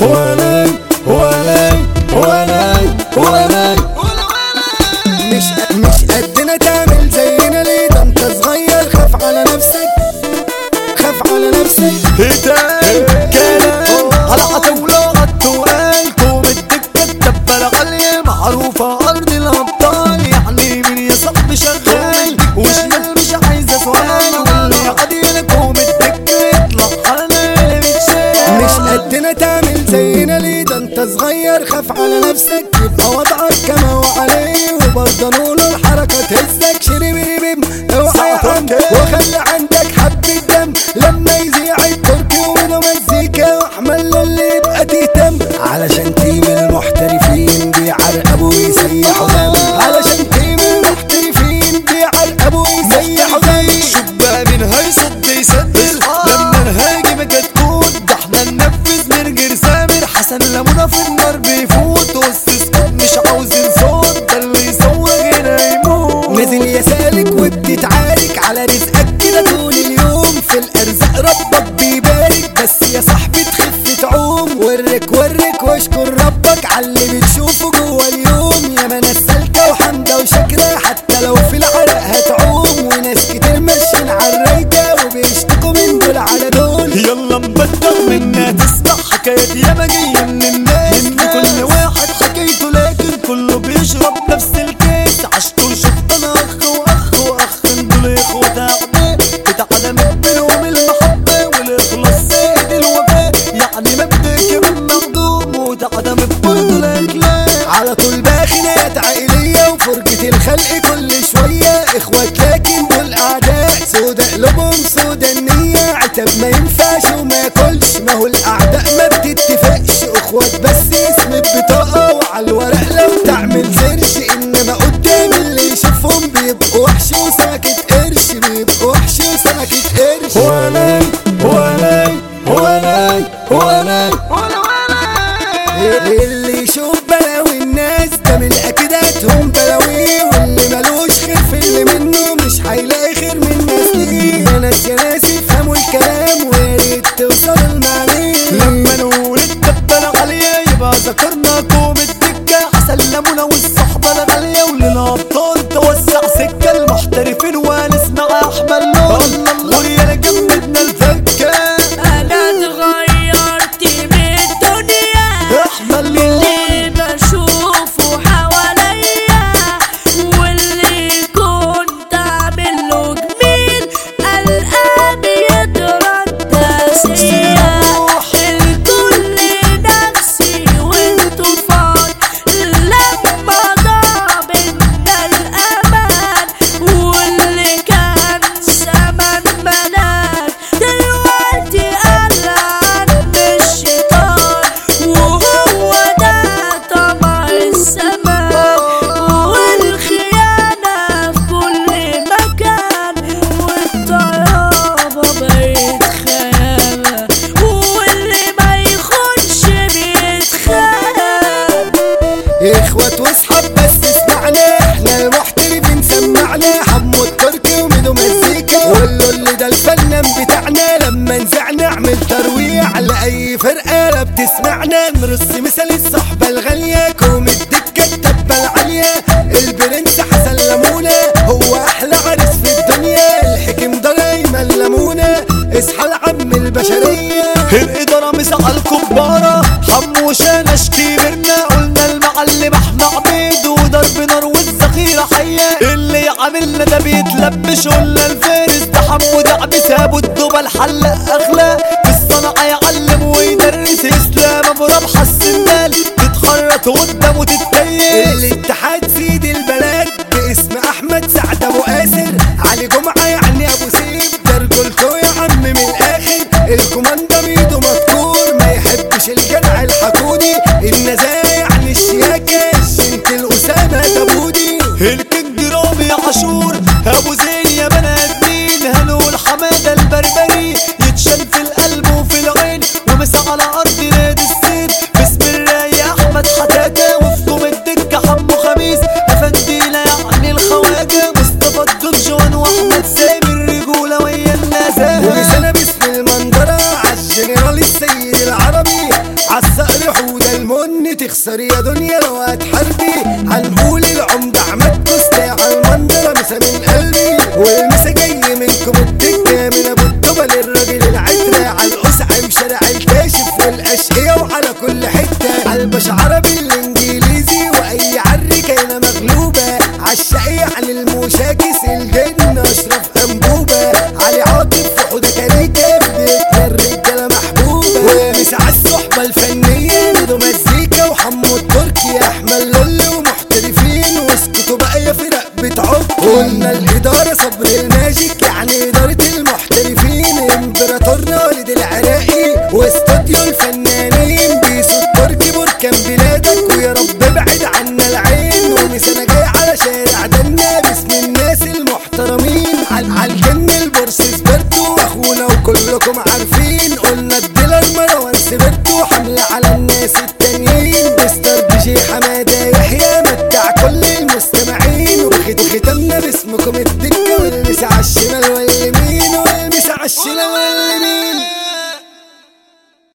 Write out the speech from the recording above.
مش قدنا تعمل زينا ليه؟ ده انت صغير، خاف على نفسك، خاف على نفسك. هتاي كلام على عتولة التقال، قوم الدكة الدبة غالية معروفة أرض الأبطال. يعني مين يا صاحبي شغال وشمال مش عايزة سؤال، واللي عادي قوم الدكة يطلع حالنا اللي بتشال. مش قدنا تعمل زينا ليه؟ ده انت صغير، خاف على نفسك، يبقى وضعك كما هو عليه. وبرضه نقول الحركة تهزك، شريبيبيم اوعى يا عم، وخلي عندك حبة دم لما يذيع التركي ومنه مزيكا، واحمل اللي يبقى تهتم. علشان تيم المحترفين بيعرقبوا ويسيحوا دم، علشان تيم المحترفين بيعرقبوا ويسيحوا دم. شوف بقى مين هيصد يسدل لما نهاجم كتكوت، ده احنا ننفذ من غير سامر. حسن لمونة في النار بيفوت، والسسكوت مش عاوزين صوت، ده اللي يصور هنا يموت. نازل يا سالك وبتتعارك على رزقك كده طول اليوم، في الارزاق ربك بيبارك، بس يا صاحبي تخف تعوم. ورك واشكر ربك على اللي بتشوفه جوه اليوم. يا ما ناس سالكه وحمده وشاكره، حتى لو في العرق هتعوم. وناس كتير ماشيين على الرايده وبيشتكوا من دول على دول. يلا نبطل منا تسمع حكايات ياما جايه من الناس، لكل واحد حكايته لكن كله بيشرب نفس الكاس. عشت وشفت انا اخ دول اخوات اعداء، اتعدمت بينهم المحبه والاخلاص زائد الوفاء. يعني مبدا كمان مخدوم واتعدمت برضه الاخلاق. على طول بقى خناقات عائليه وفرجه الخلق كل شويه. اخوات لكن دول اعداء، سودا قلوبهم سودا النيه. عتاب ما ينفعش وما ياكلش، ما هو الاعداء ما بتتفقش. اخوات بس اسم البطاقه، وعلى الورق لو تعمل سيرش. انما قدام اللي يشوفهم بيبقوا وحش وسمكة قرش، بيبقوا وحش وسمكة قرش. اللي يشوف بلاوي الناس ده من اكيداتهم بلاوي، واللي ملوش خير في اللي منه مش هيلاقي خير من ناس ليه. يا ناس افهموا الكلام ويا ريت توصل المعنى. لما نقول الدبة الغالية يبقى ذكرنا قوم الدكة. حسن لمونة والصحبة الغالية، وللأبطال توسع سكة. المحترفين ونسمع أحمد لون وريانا جمدنا الفكة. أنا اتغيرت من الدنيا، أحمد اللي بشوفه حواليا واللي كنت أعمله جميل ألقاه بيتردى فيا. الكل نفسي وانتو فاض، لما ضاع منا الأمان واللي كان زمن ملاك دلوقتي قال عن الشيطان. وهو ده طمع الزمان والخيانة في كل مكان، والطيابة بقت خيانة واللي ما يخونش بيتخان. اخوات واصحاب بس اسمعنا، احنا المحترفين سمعنا. حمو التركي وميدو مزيكا، وقولوا اللي ده الفنان بتاعنا. لما نزعنا نعمل ترويع لأي فرقة لا بتسمعنا. نرص مثل الصحبة الغالية، كوم الدكة الدبة العالية. البرنس حسن لمونة هو أحلى عريس في الدنيا. الحكم ده دايما لمونة، اصحى العم البشرية. الإدارة مسعى الكبارة، حمو شانش كبرنا. قلنا المعلم احنا عبيد وضرب نار والذخيرة حية. اللي عاملنا ده بيتلبش، قلنا الفارس ده حمو دعبي. سابوا الدوبة الحلق أخلاق، في الصنعة يعلم ويدرس إسلام. أبو ربح السندال تتخرط قدامه تتكيس. الاتحاد سيد البلد باسم احمد سعد ابو قاسر. علي جمعه يعني ابو سيف، ده رجولته يا عم من الاخر. الكوماندا ميدو مذكور، ما يحبش الجدع الحقودي. النزاهه يعني الشياكه، الشنت الاسامه داوودي. الكينج رامي عاشور ابو زين يا بني ادمين. هنقول حماده البربري يتشال في القلب وفي العين، ومسا على ارض نادي السيد. بسم الله يا احمد حتاته، وفي تخسر يا دنيا لو هتحاربي. هنقول العمدة عماد كوستا على المنظرة مسا من قلبي، والمسا جاي منكم الدكة من ابو الطوبة للراجل العترة، على القسعم شارع الكاشف والاشقية وعلى كل حتة، على البش عربي الانجليزي واي عركة هنا مغلوبة، عالشقية عن المشاكس الجن اشرف انبوبة، علي عاطف وحودة كاريكا في بيتنا الرجالة محبوبة، ومسا عالصحبة الفنية ميدو مزيكا وحمو التركي احمد لولي ومحترفين، واسكتوا بقى يا فرق بتعك. قلنا الادارة صبر الماجيك يعني ادارة المحترفين، امبراطورنا ولد العراقي واستوديو الفنانين، بيسو التركي بركان بلادك ويا رب ابعد عنا العين، ومسانا جاي على شارع دنا باسم الناس المحترمين، عالجن البورس سبرتو اخونا وكلكم عارفين، قلنا الديلر مروان سبرتو حملة على الناس التانيين، مستر دي جي حمادة يحيى متع كل المستمعين، وختمنا باسمكم الدكة والمسا عالشمال واليمين والمسا عالشمال